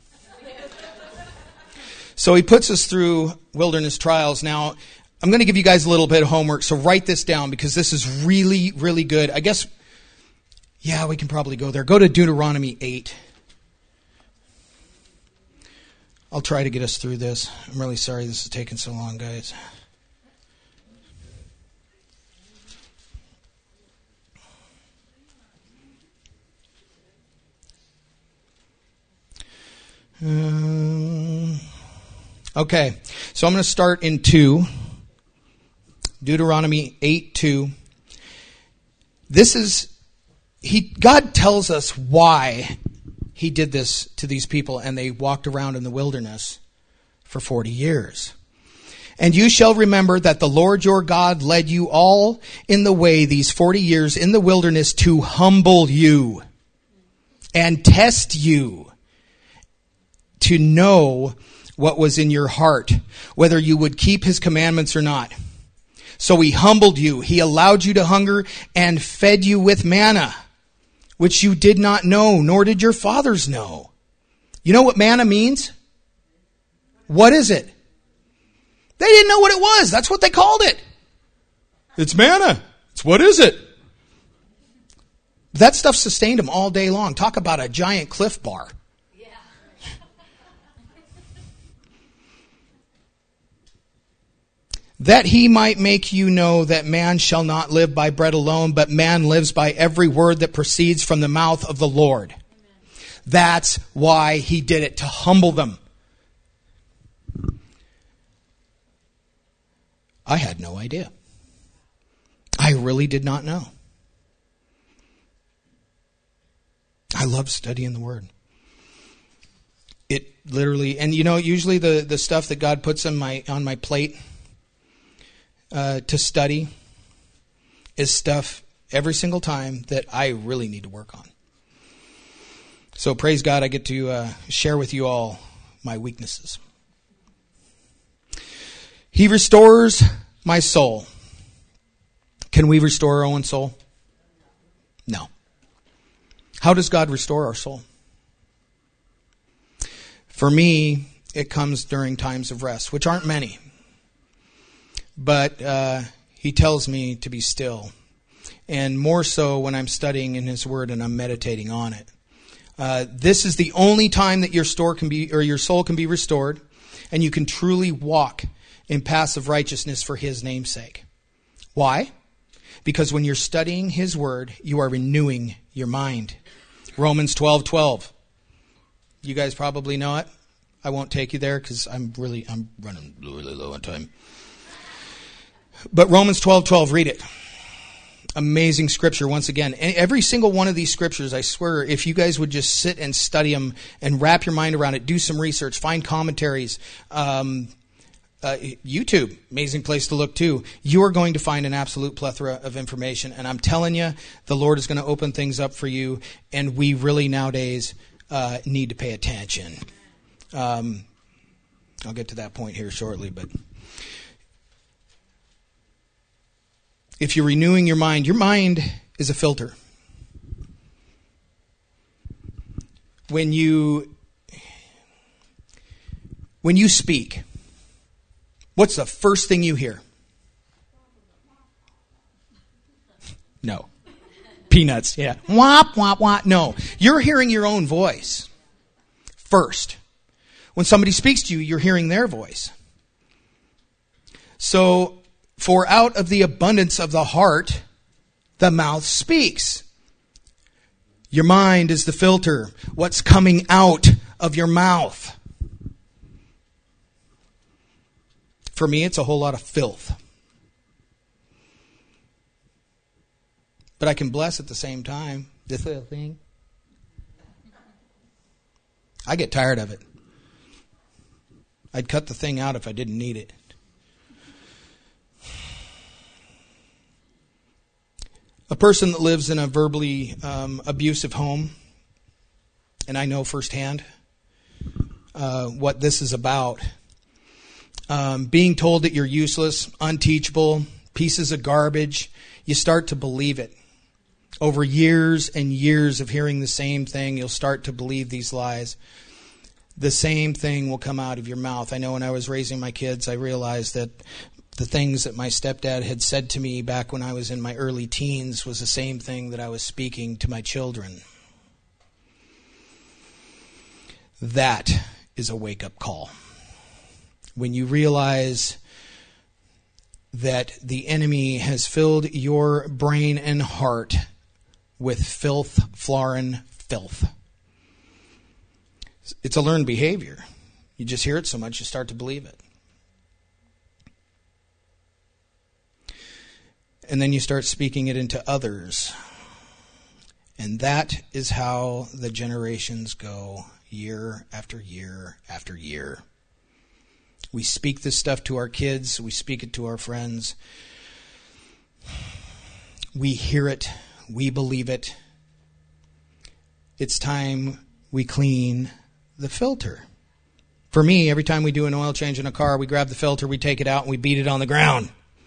So he puts us through wilderness trials. Now, I'm going to give you guys a little bit of homework, so write this down because this is really, really good. I guess, yeah, we can probably go there. Go to Deuteronomy eight. I'll try to get us through this. I'm really sorry this is taking so long, guys. Um, okay, so I'm going to start in two. Deuteronomy eight two. This is, he, God tells us why he did this to these people, and they walked around in the wilderness for forty years. And you shall remember that the Lord your God led you all in the way these forty years in the wilderness to humble you and test you, to know what was in your heart, whether you would keep his commandments or not. So he humbled you. He allowed you to hunger and fed you with manna, which you did not know, nor did your fathers know. You know what manna means? What is it? They didn't know what it was. That's what they called it. It's manna. It's what is it? That stuff sustained them all day long. Talk about a giant Cliff Bar. Yeah. That he might make you know that man shall not live by bread alone, but man lives by every word that proceeds from the mouth of the Lord. Amen. That's why he did it, to humble them. I had no idea. I really did not know. I love studying the Word. It literally, and you know, usually the, the stuff that God puts on my on my plate uh, to study is stuff every single time that I really need to work on. So praise God, I get to uh, share with you all my weaknesses. He restores my soul. Can we restore our own soul? No. How does God restore our soul? For me, it comes during times of rest, which aren't many. But uh, he tells me to be still. And more so when I'm studying in his word and I'm meditating on it. Uh, this is the only time that your store can be, or your soul can be restored, and you can truly walk in passive righteousness for his name's sake. Why? Because when you're studying his word, you are renewing your mind. Romans twelve twelve. You guys probably know it. I won't take you there because I'm really I'm running really low on time. But Romans twelve twelve, read it. Amazing scripture once again. And every single one of these scriptures, I swear, if you guys would just sit and study them and wrap your mind around it, do some research, find commentaries, um, Uh, YouTube, amazing place to look too. You are going to find an absolute plethora of information. And I'm telling you, the Lord is going to open things up for you. And we really nowadays uh, need to pay attention. Um, I'll get to that point here shortly. But if you're renewing your mind, your mind is a filter. When you, when you speak, what's the first thing you hear? No. Peanuts, yeah. Womp, womp, womp. No. You're hearing your own voice first. When somebody speaks to you, you're hearing their voice. So, for out of the abundance of the heart, the mouth speaks. Your mind is the filter. What's coming out of your mouth? For me, it's a whole lot of filth. But I can bless at the same time. This little thing. I get tired of it. I'd cut the thing out if I didn't need it. A person that lives in a verbally um, abusive home, and I know firsthand uh, what this is about. Um, being told that you're useless, unteachable, pieces of garbage, you start to believe it. Over years and years of hearing the same thing, you'll start to believe these lies. The same thing will come out of your mouth. I know when I was raising my kids, I realized that the things that my stepdad had said to me back when I was in my early teens was the same thing that I was speaking to my children. That is a wake-up call. When you realize that the enemy has filled your brain and heart with filth, florin, filth. It's a learned behavior. You just hear it so much, you start to believe it. And then you start speaking it into others. And that is how the generations go year after year after year. We speak this stuff to our kids. We speak it to our friends. We hear it. We believe it. It's time we clean the filter. For me, every time we do an oil change in a car, we grab the filter, we take it out, and we beat it on the ground.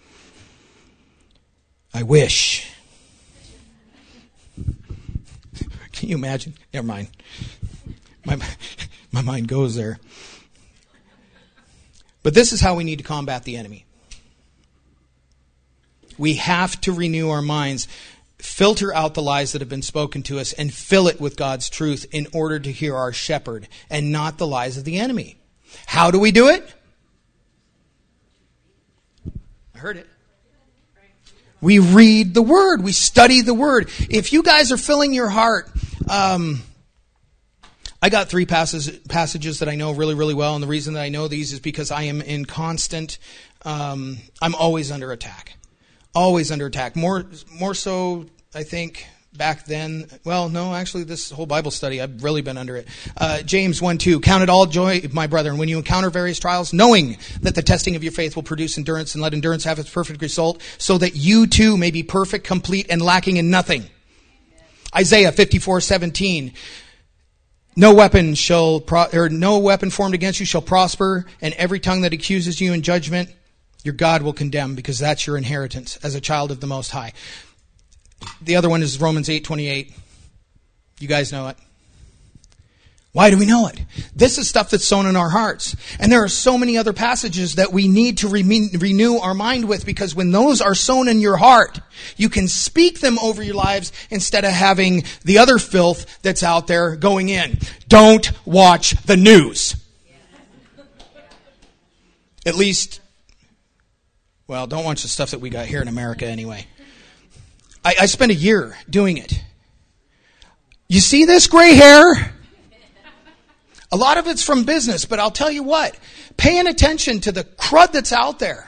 I wish. Can you imagine? Never mind. My, my mind goes there. But this is how we need to combat the enemy. We have to renew our minds, filter out the lies that have been spoken to us, and fill it with God's truth in order to hear our shepherd and not the lies of the enemy. How do we do it? I heard it. We read the Word. We study the Word. If you guys are filling your heart, um, I got three passages, passages that I know really, really well. And the reason that I know these is because I am in constant, um, I'm always under attack. Always under attack. More, more so, I think, back then. Well, no, actually, this whole Bible study, I've really been under it. Uh, James one two, count it all joy, my brethren, when you encounter various trials, knowing that the testing of your faith will produce endurance, and let endurance have its perfect result, so that you too may be perfect, complete, and lacking in nothing. Isaiah fifty-four seventeen, no weapon shall pro- or no weapon formed against you shall prosper, and every tongue that accuses you in judgment, your God will condemn, because that's your inheritance as a child of the Most High. The other one is Romans eight twenty-eight. You guys know it. Why do we know it? This is stuff that's sown in our hearts. And there are so many other passages that we need to re- renew our mind with, because when those are sown in your heart, you can speak them over your lives instead of having the other filth that's out there going in. Don't watch the news. At least, well, don't watch the stuff that we got here in America anyway. I, I spent a year doing it. You see this gray hair? A lot of it's from business, but I'll tell you what, paying attention to the crud that's out there.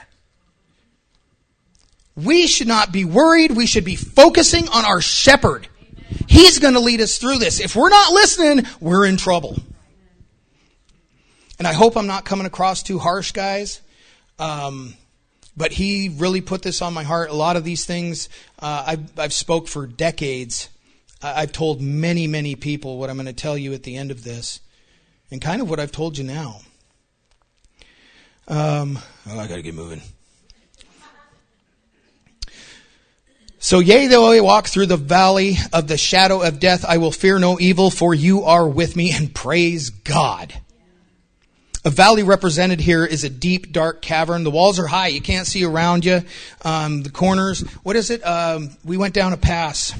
We should not be worried. We should be focusing on our shepherd. He's going to lead us through this. If we're not listening, we're in trouble. And I hope I'm not coming across too harsh, guys. Um, but he really put this on my heart. A lot of these things, uh, I've, I've spoke for decades. I've told many, many people what I'm going to tell you at the end of this. And kind of what I've told you now. Um, oh, I got to get moving. So, yea, though I walk through the valley of the shadow of death, I will fear no evil, for you are with me, and praise God. A valley represented here is a deep, dark cavern. The walls are high. You can't see around you. Um, the corners, what is it? Um, we went down a pass.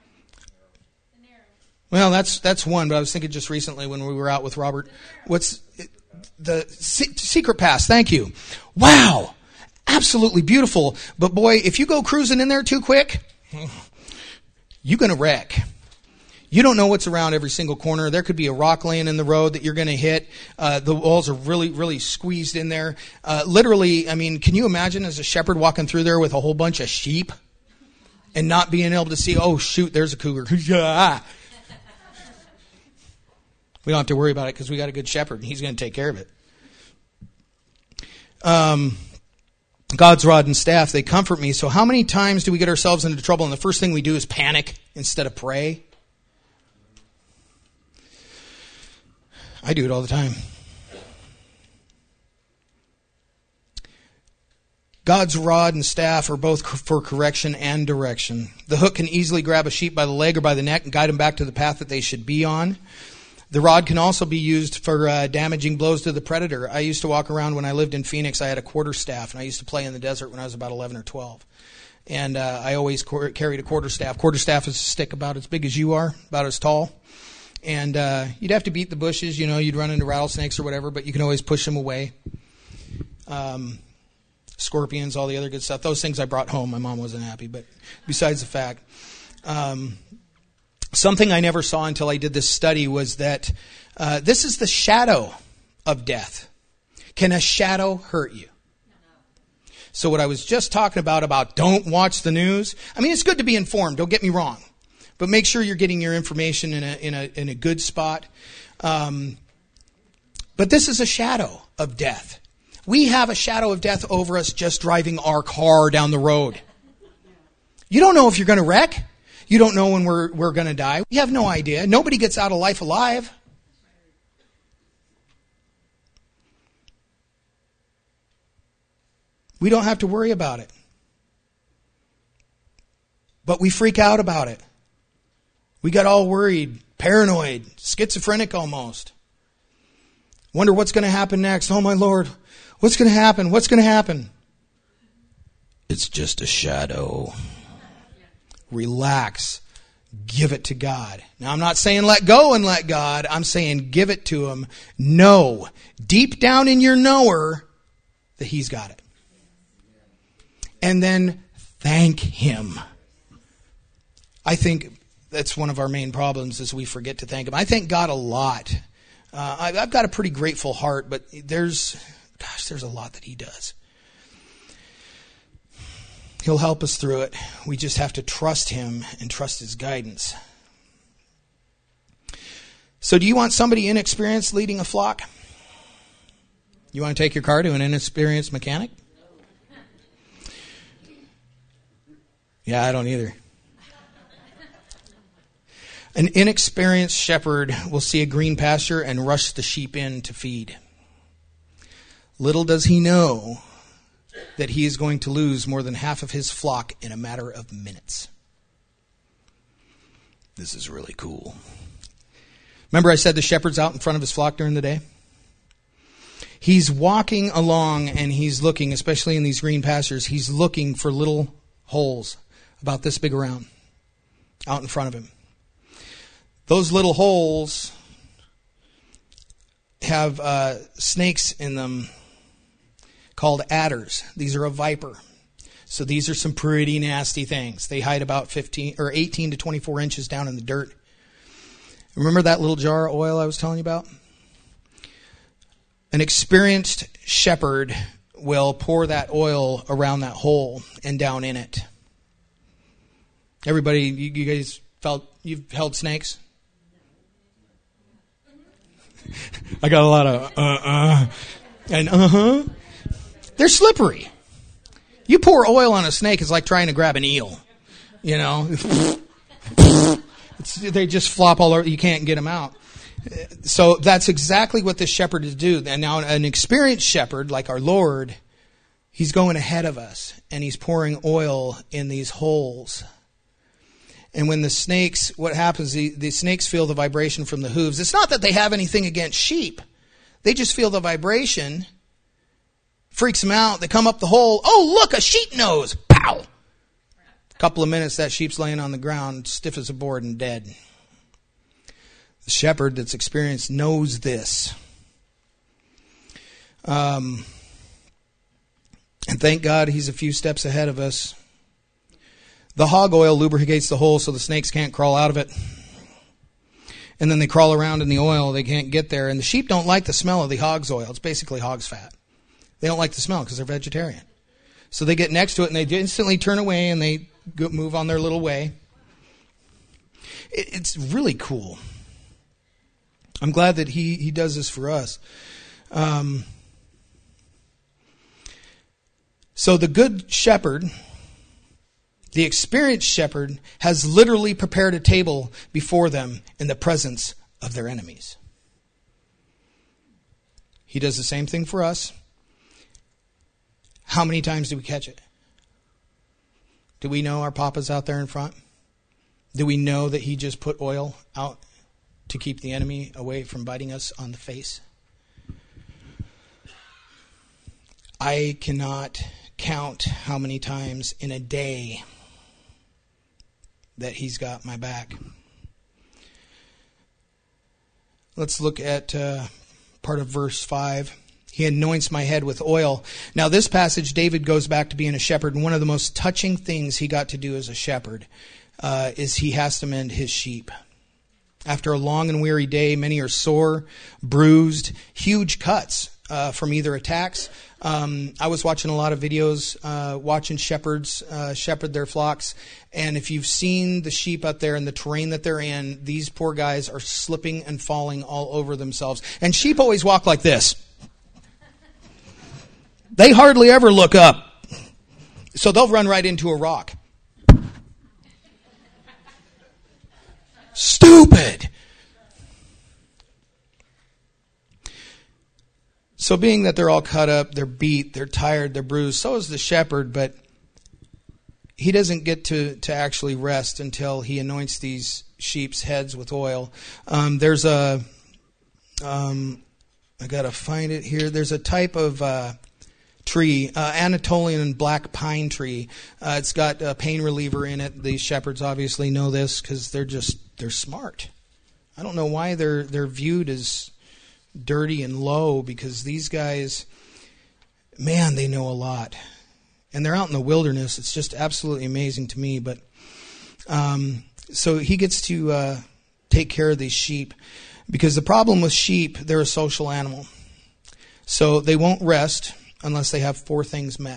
Well, that's that's one, but I was thinking just recently when we were out with Robert. What's it, the secret pass? Thank you. Wow. Absolutely beautiful. But boy, if you go cruising in there too quick, you're going to wreck. You don't know what's around every single corner. There could be a rock laying in the road that you're going to hit. Uh, the walls are really, really squeezed in there. Uh, literally, I mean, can you imagine as a shepherd walking through there with a whole bunch of sheep and not being able to see, oh, shoot, there's a cougar. We don't have to worry about it because we got a good shepherd and he's going to take care of it. Um, God's rod and staff, they comfort me. So how many times do we get ourselves into trouble and the first thing we do is panic instead of pray? I do it all the time. God's rod and staff are both for correction and direction. The hook can easily grab a sheep by the leg or by the neck and guide them back to the path that they should be on. The rod can also be used for uh, damaging blows to the predator. I used to walk around when I lived in Phoenix. I had a quarterstaff, and I used to play in the desert when I was about eleven or twelve. And uh, I always cor- carried a quarterstaff. Quarterstaff is a stick about as big as you are, about as tall. And uh, you'd have to beat the bushes. You know, you'd run into rattlesnakes or whatever, but you can always push them away. Um, scorpions, all the other good stuff. Those things I brought home. My mom wasn't happy, but besides the fact... Um, Something I never saw until I did this study was that uh, this is the shadow of death. Can a shadow hurt you? So what I was just talking about, about don't watch the news. I mean, it's good to be informed. Don't get me wrong. But make sure you're getting your information in a in a in a good spot. Um, but this is a shadow of death. We have a shadow of death over us just driving our car down the road. You don't know if you're going to wreck. You don't know when we're we're going to die. We have no idea. Nobody gets out of life alive. We don't have to worry about it. But we freak out about it. We got all worried, paranoid, schizophrenic almost. Wonder what's going to happen next. Oh my Lord, what's going to happen? What's going to happen? It's just a shadow. Relax. Give it to God. Now, I'm not saying let go and let God. I'm saying give it to Him. Know, deep down in your knower, that He's got it. And then thank Him. I think that's one of our main problems is we forget to thank Him. I thank God a lot. Uh, I've got a pretty grateful heart, but there's, gosh, there's a lot that He does. He'll help us through it. We just have to trust Him and trust His guidance. So do you want somebody inexperienced leading a flock? You want to take your car to an inexperienced mechanic? Yeah, I don't either. An inexperienced shepherd will see a green pasture and rush the sheep in to feed. Little does he know that he is going to lose more than half of his flock in a matter of minutes. This is really cool. Remember I said the shepherd's out in front of his flock during the day? He's walking along and he's looking, especially in these green pastures, he's looking for little holes about this big around out in front of him. Those little holes have uh, snakes in them called adders. These are a viper. So these are some pretty nasty things. They hide about fifteen or eighteen to twenty-four inches down in the dirt. Remember that little jar of oil I was telling you about? An experienced shepherd will pour that oil around that hole and down in it. Everybody, you, you guys felt, you've held snakes? I got a lot of uh-uh and uh-huh. They're slippery. You pour oil on a snake, it's like trying to grab an eel. You know? It's, they just flop all over. You can't get them out. So that's exactly what this shepherd is doing. And now an experienced shepherd, like our Lord, he's going ahead of us. And he's pouring oil in these holes. And when the snakes, what happens, the, the snakes feel the vibration from the hooves. It's not that they have anything against sheep. They just feel the vibration. Freaks them out. They come up the hole. Oh, look, a sheep nose. Pow! A couple of minutes, that sheep's laying on the ground, stiff as a board and dead. The shepherd that's experienced knows this. Um, and thank God he's a few steps ahead of us. The hog oil lubricates the hole so the snakes can't crawl out of it. And then they crawl around in the oil. They can't get there. And the sheep don't like the smell of the hog's oil. It's basically hog's fat. They don't like the smell because they're vegetarian. So they get next to it and they instantly turn away and they go, move on their little way. It, it's really cool. I'm glad that he, he does this for us. Um, so the good shepherd, the experienced shepherd, has literally prepared a table before them in the presence of their enemies. He does the same thing for us. How many times do we catch it? Do we know our Papa's out there in front? Do we know that he just put oil out to keep the enemy away from biting us on the face? I cannot count how many times in a day that he's got my back. Let's look at uh, part of verse five. He anoints my head with oil. Now this passage, David goes back to being a shepherd, and one of the most touching things he got to do as a shepherd uh, is he has to mend his sheep. After a long and weary day, many are sore, bruised, huge cuts uh, from either attacks. Um, I was watching a lot of videos, uh, watching shepherds uh, shepherd their flocks. And if you've seen the sheep out there and the terrain that they're in, these poor guys are slipping and falling all over themselves. And sheep always walk like this. They hardly ever look up. So they'll run right into a rock. Stupid. So being that they're all cut up, they're beat, they're tired, they're bruised, so is the shepherd, but he doesn't get to, to actually rest until he anoints these sheep's heads with oil. Um, there's a, um, I gotta find it here, there's a type of uh, tree, uh, Anatolian black pine tree. Uh, it's got a pain reliever in it. These shepherds obviously know this because they're just, they're smart. I don't know why they're they're viewed as dirty and low, because these guys, man, they know a lot. And they're out in the wilderness. It's just absolutely amazing to me. But um, so he gets to uh, take care of these sheep, because the problem with sheep, they're a social animal. So they won't rest unless they have four things met.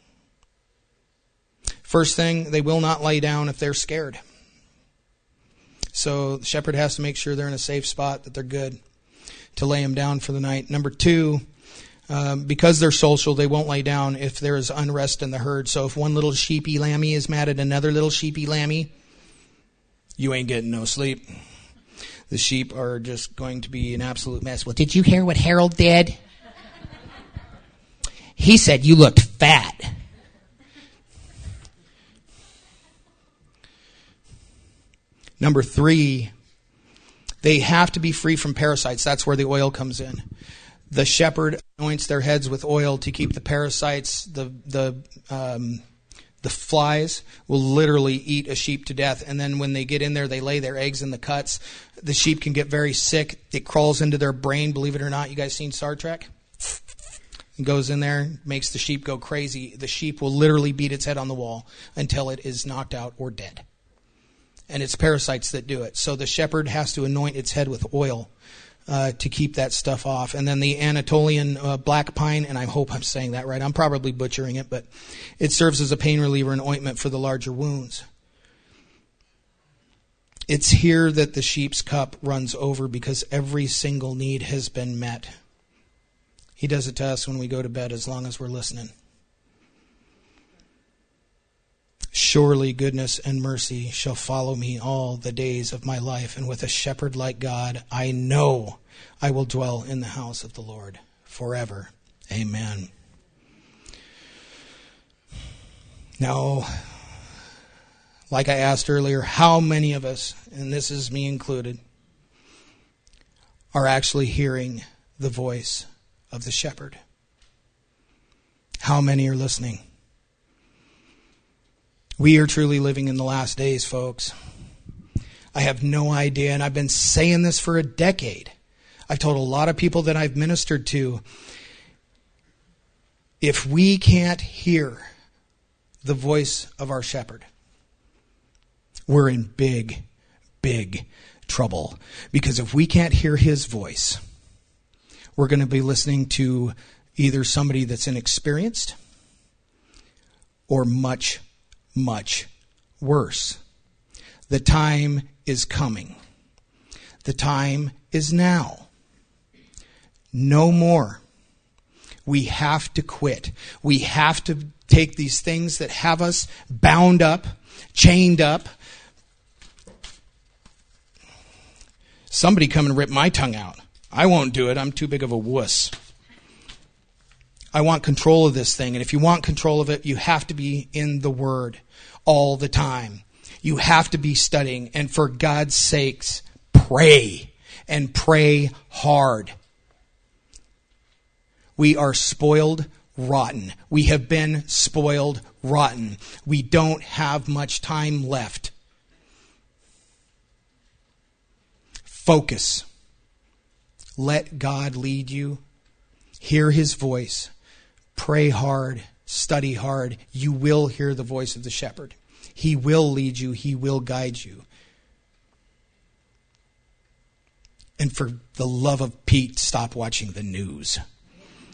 First thing, they will not lay down if they're scared. So the shepherd has to make sure they're in a safe spot, that they're good to lay them down for the night. Number two, um, because they're social, they won't lay down if there is unrest in the herd. So if one little sheepy lammy is mad at another little sheepy lammy, you ain't getting no sleep. The sheep are just going to be an absolute mess. Well, did you hear what Harold did? He said you looked fat. Number three, they have to be free from parasites. That's where the oil comes in. The shepherd anoints their heads with oil to keep the parasites, the the um, the flies will literally eat a sheep to death. And then when they get in there, they lay their eggs in the cuts. The sheep can get very sick. It crawls into their brain, believe it or not. You guys seen Star Trek? It goes in there, makes the sheep go crazy. The sheep will literally beat its head on the wall until it is knocked out or dead. And it's parasites that do it. So the shepherd has to anoint its head with oil uh, to keep that stuff off. And then the Anatolian uh, black pine, and I hope I'm saying that right. I'm probably butchering it, but it serves as a pain reliever and ointment for the larger wounds. It's here that the sheep's cup runs over, because every single need has been met. He does it to us when we go to bed, as long as we're listening. Surely goodness and mercy shall follow me all the days of my life, and with a shepherd like God, I know I will dwell in the house of the Lord forever. Amen. Now, like I asked earlier, how many of us, and this is me included, are actually hearing the voice of the shepherd? How many are listening? We are truly living in the last days, folks. I have no idea, and I've been saying this for a decade. I've told a lot of people that I've ministered to, if we can't hear the voice of our shepherd, we're in big, big trouble. Because if we can't hear his voice, we're going to be listening to either somebody that's inexperienced or much much worse. The time is coming. The time is now. No more. We have to quit. We have to take these things that have us bound up, chained up. Somebody come and rip my tongue out. I won't do it. I'm too big of a wuss. I want control of this thing. And if you want control of it, you have to be in the Word all the time. You have to be studying. And for God's sakes, pray. And pray hard. We are spoiled rotten. We have been spoiled rotten. We don't have much time left. Focus. Let God lead you. Hear his voice. Pray hard. Study hard. You will hear the voice of the shepherd. He will lead you. He will guide you. And for the love of Pete, stop watching the news.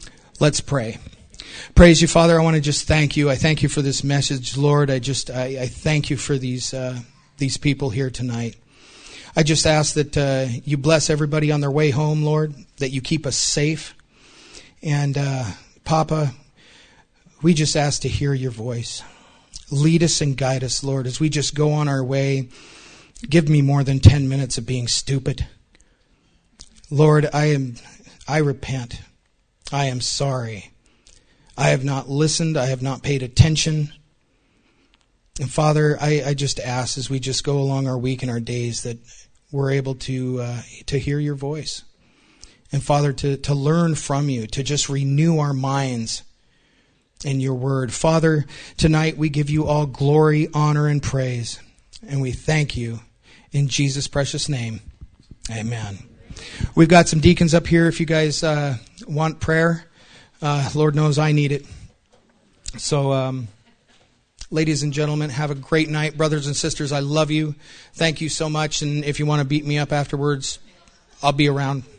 Let's pray. Praise you, Father. I want to just thank you. I thank you for this message, Lord. I just I, I thank you for these uh, these people here tonight. I just ask that uh, you bless everybody on their way home, Lord, that you keep us safe. And uh, Papa, we just ask to hear your voice. Lead us and guide us, Lord, as we just go on our way. Give me more than ten minutes of being stupid. Lord, I am I repent. I am sorry. I have not listened. I have not paid attention. And Father, I, I just ask as we just go along our week and our days that we're able to uh, to hear your voice. And Father, to, to learn from you, to just renew our minds in your word. Father, tonight we give you all glory, honor, and praise. And we thank you in Jesus' precious name. Amen. We've got some deacons up here if you guys uh, want prayer. Uh, Lord knows I need it. So, um, ladies and gentlemen, have a great night. Brothers and sisters, I love you. Thank you so much. And if you want to beat me up afterwards, I'll be around.